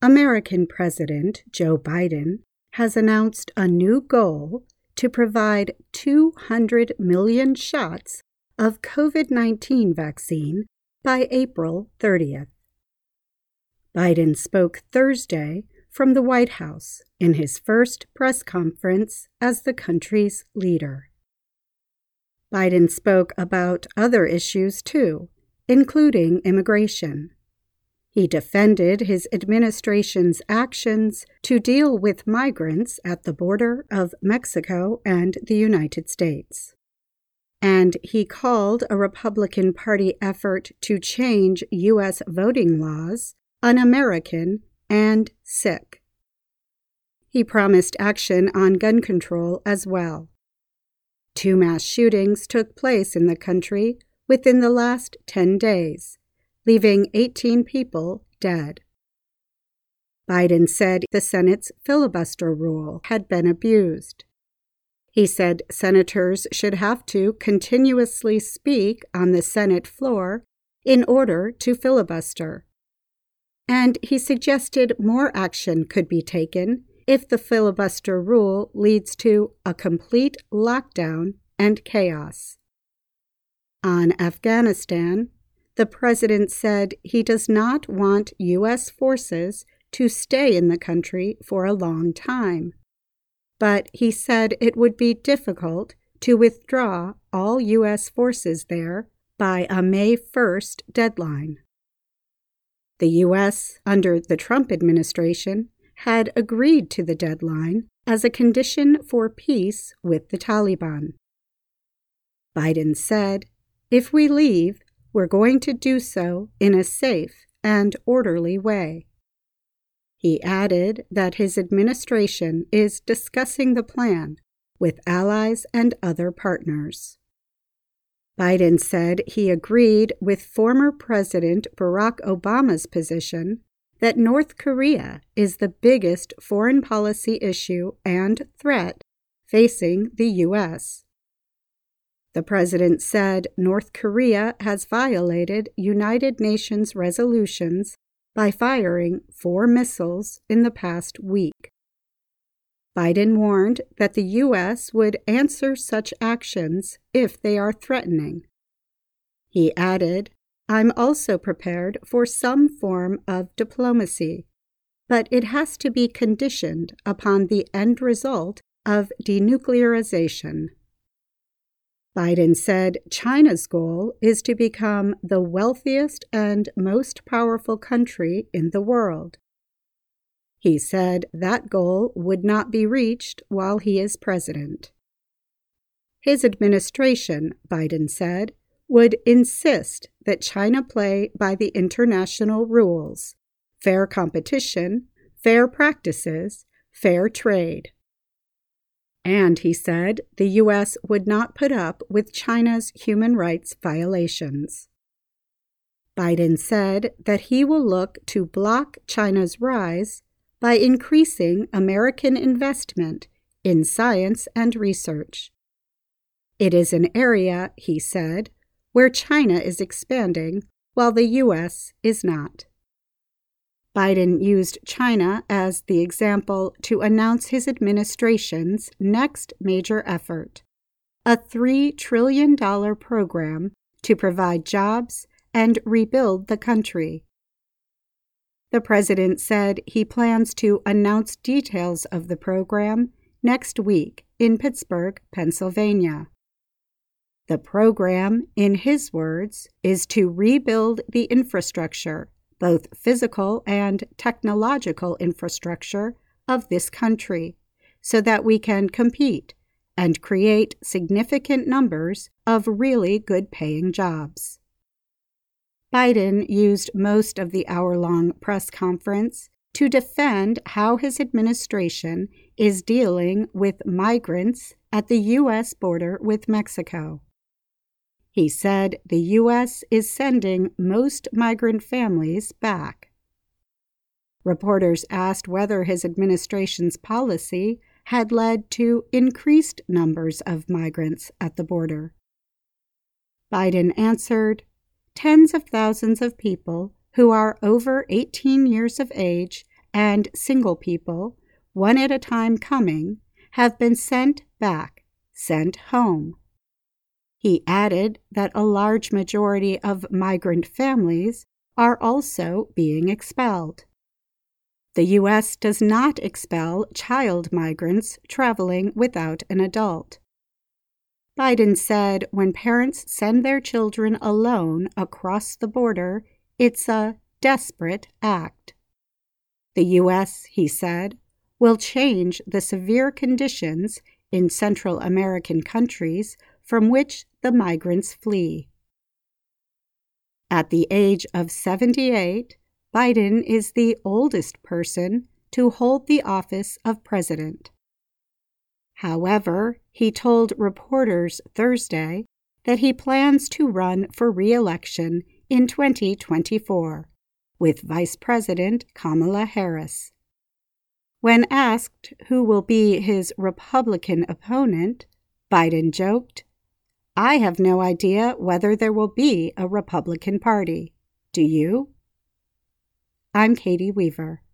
American President Joe Biden has announced a new goal to provide 200 million shots of COVID-19 vaccine by April 30th. Biden spoke Thursday from the White House in his first press conference as the country's leader. Biden spoke about other issues too, including immigration. He defended his administration's actions to deal with migrants at the border of Mexico and the United States. And he called a Republican Party effort to change U.S. voting laws un-American and sick. He promised action on gun control as well. 2 mass shootings took place in the country within the last 10 days, leaving 18 people dead. Biden said the Senate's filibuster rule had been abused. He said senators should have to continuously speak on the Senate floor in order to filibuster. And he suggested more action could be taken if the filibuster rule leads to a complete lockdown and chaos. On Afghanistan, the president said he does not want U.S. forces to stay in the country for a long time, but he said it would be difficult to withdraw all U.S. forces there by a May 1st deadline. The U.S., under the Trump administration, had agreed to the deadline as a condition for peace with the Taliban. Biden said, "If we leave, we're going to do so in a safe and orderly way." He added that his administration is discussing the plan with allies and other partners. Biden said he agreed with former President Barack Obama's position that North Korea is the biggest foreign policy issue and threat facing the U.S. The president said North Korea has violated United Nations resolutions by firing 4 missiles in the past week. Biden warned that the U.S. would answer such actions if they are threatening. He added, "I'm also prepared for some form of diplomacy, but it has to be conditioned upon the end result of denuclearization." Biden said China's goal is to become the wealthiest and most powerful country in the world. He said that goal would not be reached while he is president. His administration, Biden said, would insist that China play by the international rules: fair competition, fair practices, fair trade. And he said the U.S. would not put up with China's human rights violations. Biden said that he will look to block China's rise by increasing American investment in science and research. It is an area, he said, where China is expanding while the U.S. is not. Biden used China as the example to announce his administration's next major effort, a $3 trillion program to provide jobs and rebuild the country. The president said he plans to announce details of the program next week in Pittsburgh, Pennsylvania. The program, in his words, is to rebuild the infrastructure, both physical and technological infrastructure, of this country, so that we can compete and create significant numbers of really good-paying jobs. Biden used most of the hour-long press conference to defend how his administration is dealing with migrants at the U.S. border with Mexico. He said the U.S. is sending most migrant families back. Reporters asked whether his administration's policy had led to increased numbers of migrants at the border. Biden answered, "Tens of thousands of people who are over 18 years of age and single people, one at a time coming, have been sent back, sent home. He added that a large majority of migrant families are also being expelled. The U.S. does not expel child migrants traveling without an adult. Biden said when parents send their children alone across the border, it's a desperate act. The U.S., he said, will change the severe conditions in Central American countries from which the migrants flee. At the age of 78, Biden is the oldest person to hold the office of president. However, he told reporters Thursday that he plans to run for re-election in 2024 with Vice President Kamala Harris. When asked who will be his Republican opponent, Biden joked, "I have no idea whether there will be a Republican Party. Do you?" I'm Katie Weaver.